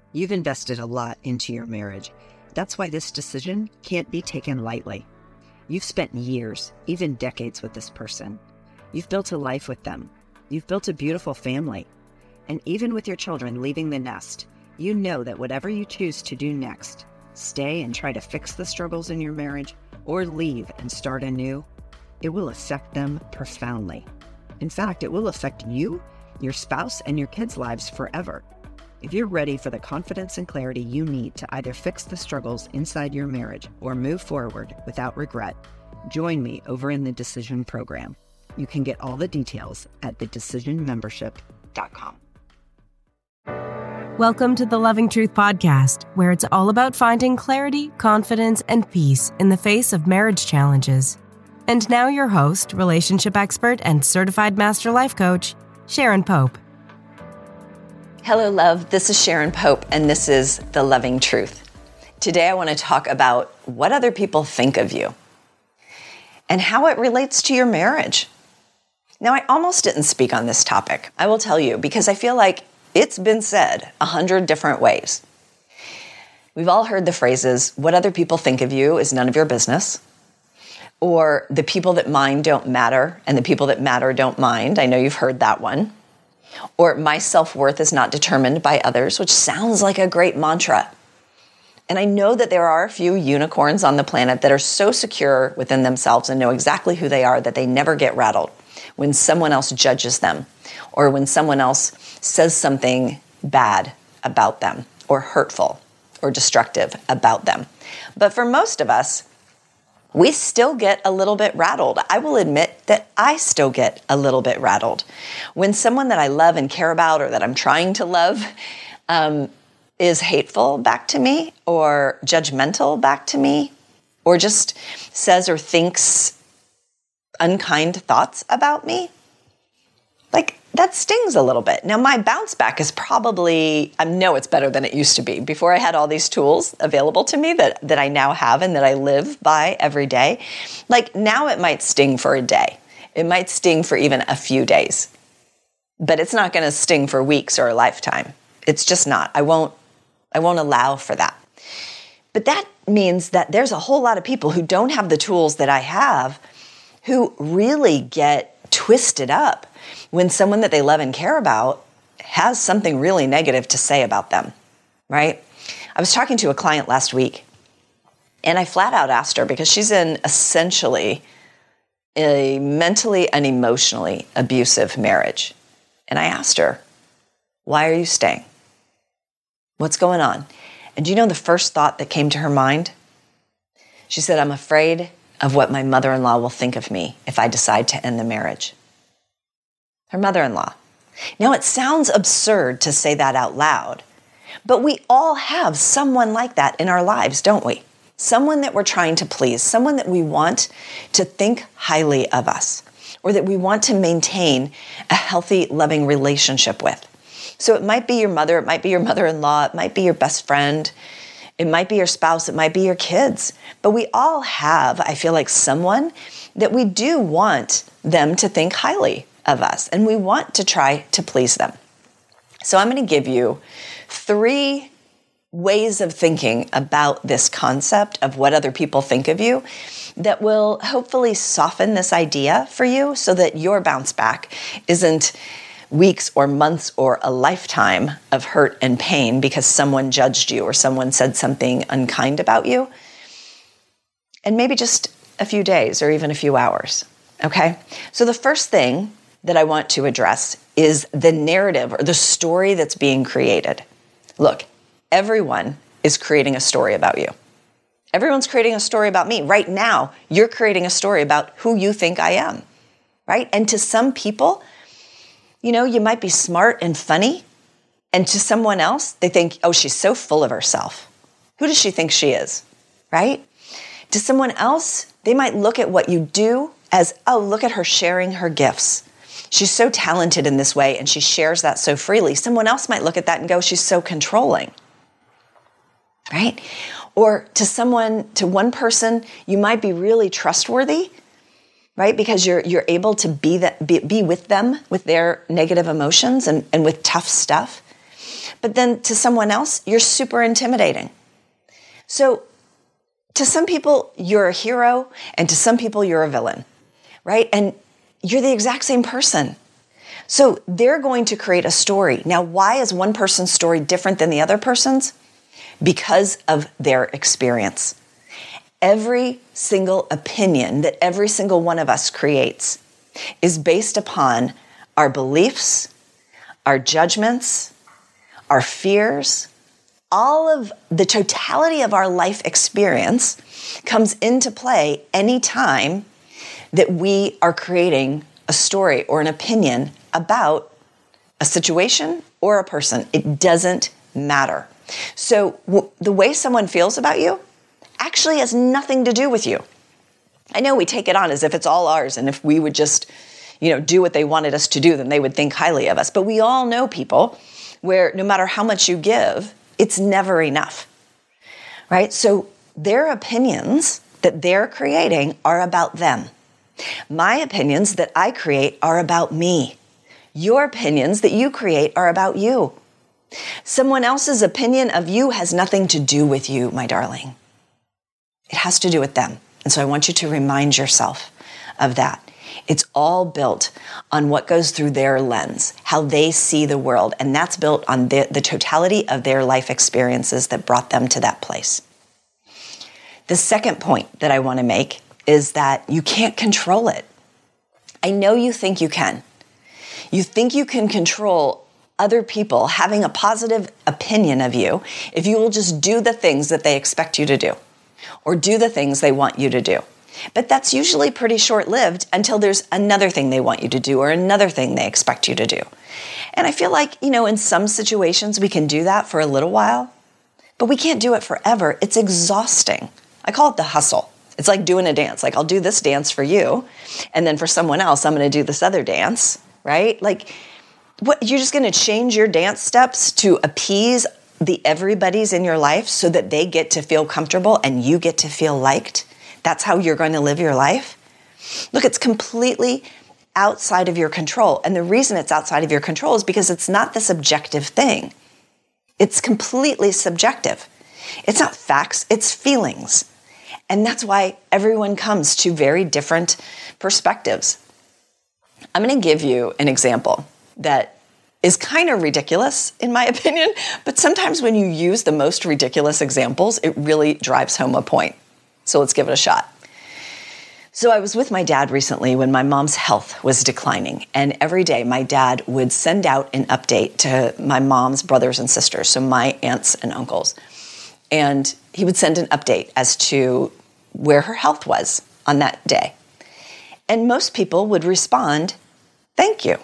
You've invested a lot into your marriage. That's why this decision can't be taken lightly. You've spent years, even decades with this person. You've built a life with them. You've built a beautiful family. And even with your children leaving the nest, you know that whatever you choose to do next, stay and try to fix the struggles in your marriage, or leave and start anew, it will affect them profoundly. In fact, it will affect you, your spouse, and your kids' lives forever. If you're ready for the confidence and clarity you need to either fix the struggles inside your marriage or move forward without regret, join me over in the Decision Program. You can get all the details at thedecisionmembership.com. Welcome to the Loving Truth Podcast, where it's all about finding clarity, confidence, and peace in the face of marriage challenges. And now your host, relationship expert, and certified master life coach, Sharon Pope. Hello, love. This is Sharon Pope, and this is The Loving Truth. Today, I want to talk about what other people think of you and how it relates to your marriage. Now, I almost didn't speak on this topic. I will tell you, because I feel like it's been said 100 different ways. We've all heard the phrases, what other people think of you is none of your business, or the people that mind don't matter, and the people that matter don't mind. I know you've heard that one. Or my self-worth is not determined by others, which sounds like a great mantra. And I know that there are a few unicorns on the planet that are so secure within themselves and know exactly who they are that they never get rattled when someone else judges them or when someone else says something bad about them or hurtful or destructive about them. But for most of us, we still get a little bit rattled. I will admit that I still get a little bit rattled when someone that I love and care about or that I'm trying to love is hateful back to me or judgmental back to me or just says or thinks unkind thoughts about me. Like, that stings a little bit. Now, my bounce back is probably, I know it's better than it used to be. Before I had all these tools available to me that I now have and that I live by every day. Like, now it might sting for a day. It might sting for even a few days. But it's not going to sting for weeks or a lifetime. It's just not. I won't allow for that. But that means that there's a whole lot of people who don't have the tools that I have who really get twisted up when someone that they love and care about has something really negative to say about them, right? I was talking to a client last week, and I flat out asked her, because she's in essentially a mentally and emotionally abusive marriage. And I asked her, why are you staying? What's going on? And do you know the first thought that came to her mind? She said, I'm afraid of what my mother-in-law will think of me if I decide to end the marriage. Her mother-in-law. Now, it sounds absurd to say that out loud, but we all have someone like that in our lives, don't we? Someone that we're trying to please, someone that we want to think highly of us, or that we want to maintain a healthy, loving relationship with. So it might be your mother, it might be your mother-in-law, it might be your best friend, it might be your spouse, it might be your kids. But we all have, I feel like, someone that we do want them to think highly of us, and we want to try to please them. So I'm going to give you 3 ways of thinking about this concept of what other people think of you that will hopefully soften this idea for you so that your bounce back isn't weeks or months or a lifetime of hurt and pain because someone judged you or someone said something unkind about you, and maybe just a few days or even a few hours. Okay? So the first thing that I want to address is the narrative or the story that's being created. Look, everyone is creating a story about you. Everyone's creating a story about me. Right now, you're creating a story about who you think I am, right? And to some people, you know, you might be smart and funny, and to someone else, they think, oh, she's so full of herself. Who does she think she is, right? To someone else, they might look at what you do as, oh, look at her sharing her gifts. She's so talented in this way, and she shares that so freely. Someone else might look at that and go, she's so controlling, right? Or to one person, you might be really trustworthy, right? Because you're able to be with them with their negative emotions and with tough stuff. But then to someone else, you're super intimidating. So to some people, you're a hero, and to some people, you're a villain, right? And you're the exact same person. So they're going to create a story. Now, why is one person's story different than the other person's? Because of their experience. Every single opinion that every single one of us creates is based upon our beliefs, our judgments, our fears. All of the totality of our life experience comes into play anytime that we are creating a story or an opinion about a situation or a person. It doesn't matter. So the way someone feels about you actually has nothing to do with you. I know we take it on as if it's all ours, and if we would just, do what they wanted us to do, then they would think highly of us. But we all know people where no matter how much you give, it's never enough, right? So their opinions that they're creating are about them. My opinions that I create are about me. Your opinions that you create are about you. Someone else's opinion of you has nothing to do with you, my darling. It has to do with them. And so I want you to remind yourself of that. It's all built on what goes through their lens, how they see the world. And that's built on the totality of their life experiences that brought them to that place. The second point that I want to make is that you can't control it. I know you think you can. You think you can control other people having a positive opinion of you if you will just do the things that they expect you to do or do the things they want you to do. But that's usually pretty short-lived until there's another thing they want you to do or another thing they expect you to do. And I feel like, in some situations we can do that for a little while, but we can't do it forever. It's exhausting. I call it the hustle. It's like doing a dance. Like, I'll do this dance for you, and then for someone else, I'm going to do this other dance, right? Like, what, you're just going to change your dance steps to appease the everybody's in your life so that they get to feel comfortable and you get to feel liked? That's how you're going to live your life? Look, it's completely outside of your control. And the reason it's outside of your control is because it's not this objective thing. It's completely subjective. It's not facts, it's feelings. And that's why everyone comes to very different perspectives. I'm going to give you an example that is kind of ridiculous, in my opinion, but sometimes when you use the most ridiculous examples, it really drives home a point. So let's give it a shot. So I was with my dad recently when my mom's health was declining, and every day my dad would send out an update to my mom's brothers and sisters, so my aunts and uncles. And he would send an update as to where her health was on that day. And most people would respond, "Thank you."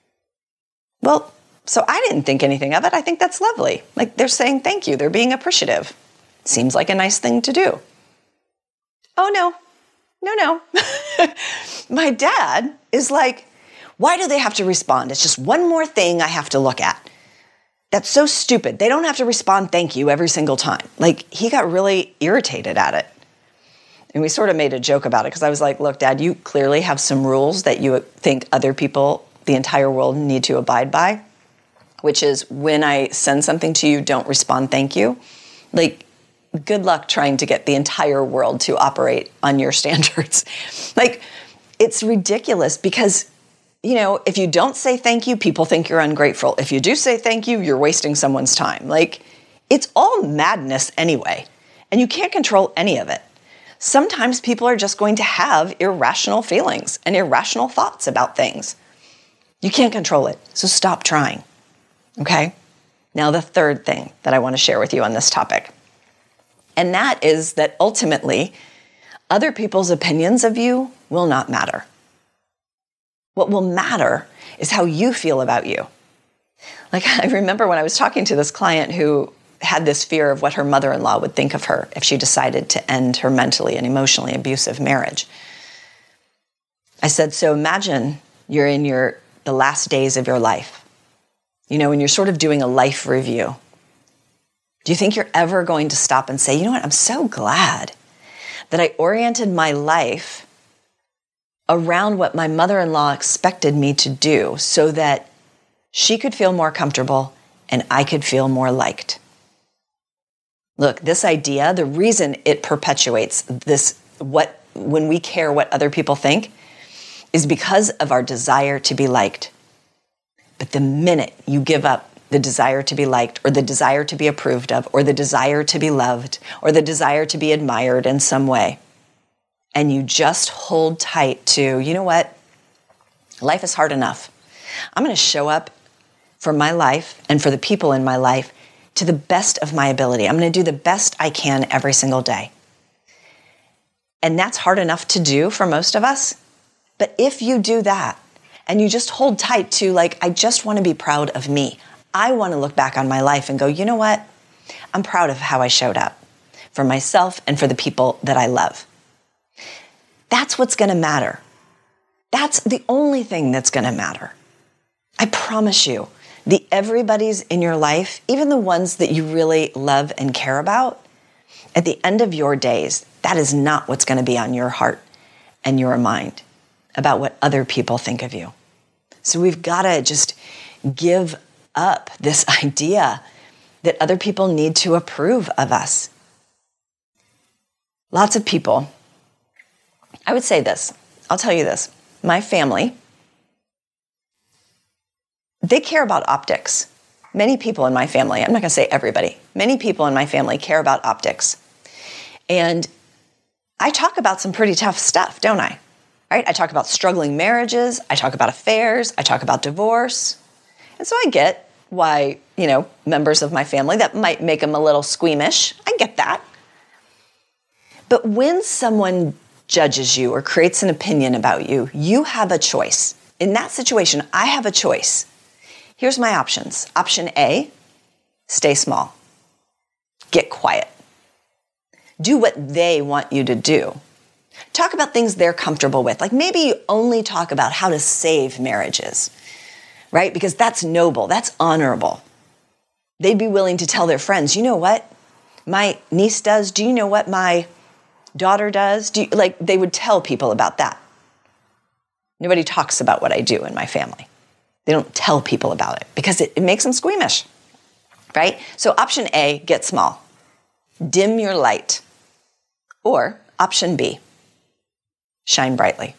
Well, so I didn't think anything of it. I think that's lovely. Like, they're saying thank you. They're being appreciative. Seems like a nice thing to do. Oh, no. My dad is like, why do they have to respond? It's just one more thing I have to look at. That's so stupid. They don't have to respond thank you every single time. Like, he got really irritated at it. And we sort of made a joke about it because I was like, look, Dad, you clearly have some rules that you think other people, the entire world, need to abide by, which is when I send something to you, don't respond thank you. Like, good luck trying to get the entire world to operate on your standards. Like, it's ridiculous because, if you don't say thank you, people think you're ungrateful. If you do say thank you, you're wasting someone's time. Like, it's all madness anyway, and you can't control any of it. Sometimes people are just going to have irrational feelings and irrational thoughts about things. You can't control it, so stop trying, okay? Now, the third thing that I want to share with you on this topic, and that is that ultimately, other people's opinions of you will not matter. What will matter is how you feel about you. Like, I remember when I was talking to this client who had this fear of what her mother-in-law would think of her if she decided to end her mentally and emotionally abusive marriage. I said, so imagine you're in the last days of your life, when you're sort of doing a life review. Do you think you're ever going to stop and say, you know what, I'm so glad that I oriented my life around what my mother-in-law expected me to do so that she could feel more comfortable and I could feel more liked. Look, this idea, the reason it perpetuates this, when we care what other people think, is because of our desire to be liked. But the minute you give up the desire to be liked, or the desire to be approved of, or the desire to be loved, or the desire to be admired in some way, and you just hold tight to, you know what? Life is hard enough. I'm going to show up for my life and for the people in my life to the best of my ability. I'm going to do the best I can every single day. And that's hard enough to do for most of us. But if you do that and you just hold tight to, like, I just want to be proud of me. I want to look back on my life and go, you know what? I'm proud of how I showed up for myself and for the people that I love. That's what's going to matter. That's the only thing that's going to matter. I promise you, the everybody's in your life, even the ones that you really love and care about, at the end of your days, that is not what's going to be on your heart and your mind about what other people think of you. So we've got to just give up this idea that other people need to approve of us. Lots of people, I would say this, I'll tell you this, my family, they care about optics. Many people in my family, I'm not going to say everybody, many people in my family care about optics. And I talk about some pretty tough stuff, don't I? Right? I talk about struggling marriages, I talk about affairs, I talk about divorce. And so I get why, members of my family, that might make them a little squeamish. I get that. But when someone judges you or creates an opinion about you, you have a choice. In that situation, I have a choice. Here's my options. Option A, stay small. Get quiet. Do what they want you to do. Talk about things they're comfortable with. Like maybe you only talk about how to save marriages, right? Because that's noble, that's honorable. They'd be willing to tell their friends, you know what my niece does? Do you know what my daughter does? They would tell people about that. Nobody talks about what I do in my family. They don't tell people about it because it makes them squeamish, right? So option A, get small. Dim your light. Or option B, shine brightly.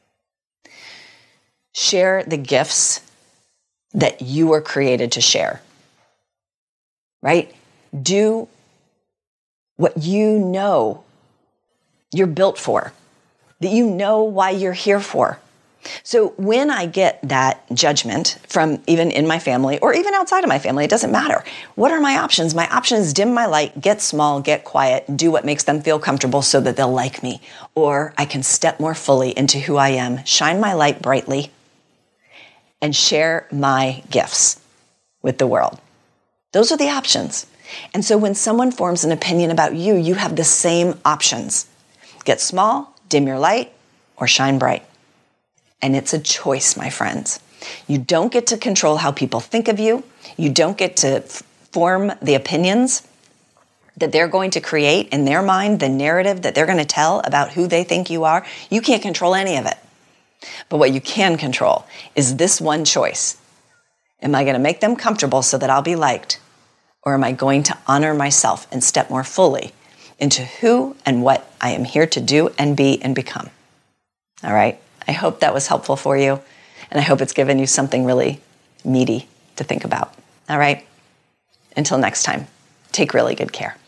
Share the gifts that you were created to share, right? Do what you know you're built for, that you know why you're here for. So when I get that judgment from even in my family or even outside of my family, it doesn't matter. What are my options? My option is dim my light, get small, get quiet, do what makes them feel comfortable so that they'll like me. Or I can step more fully into who I am, shine my light brightly, and share my gifts with the world. Those are the options. And so when someone forms an opinion about you, you have the same options. Get small, dim your light, or shine bright. And it's a choice, my friends. You don't get to control how people think of you. You don't get to form the opinions that they're going to create in their mind, the narrative that they're going to tell about who they think you are. You can't control any of it. But what you can control is this one choice. Am I going to make them comfortable so that I'll be liked? Or am I going to honor myself and step more fully into who and what I am here to do and be and become? All right? I hope that was helpful for you, and I hope it's given you something really meaty to think about. All right? Until next time, take really good care.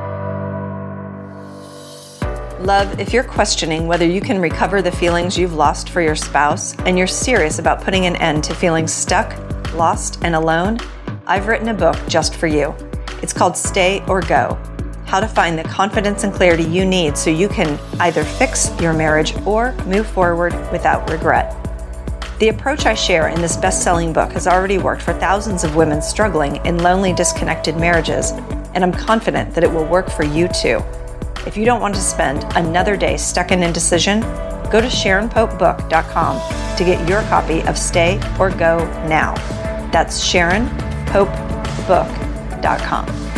Love, if you're questioning whether you can recover the feelings you've lost for your spouse and you're serious about putting an end to feeling stuck, lost, and alone, I've written a book just for you. It's called Stay or Go: How to Find the Confidence and Clarity You Need so you can either fix your marriage or move forward without regret. The approach I share in this best-selling book has already worked for thousands of women struggling in lonely, disconnected marriages, and I'm confident that it will work for you too. If you don't want to spend another day stuck in indecision, go to SharonPopeBook.com to get your copy of Stay or Go now. That's SharonPopeBook.com.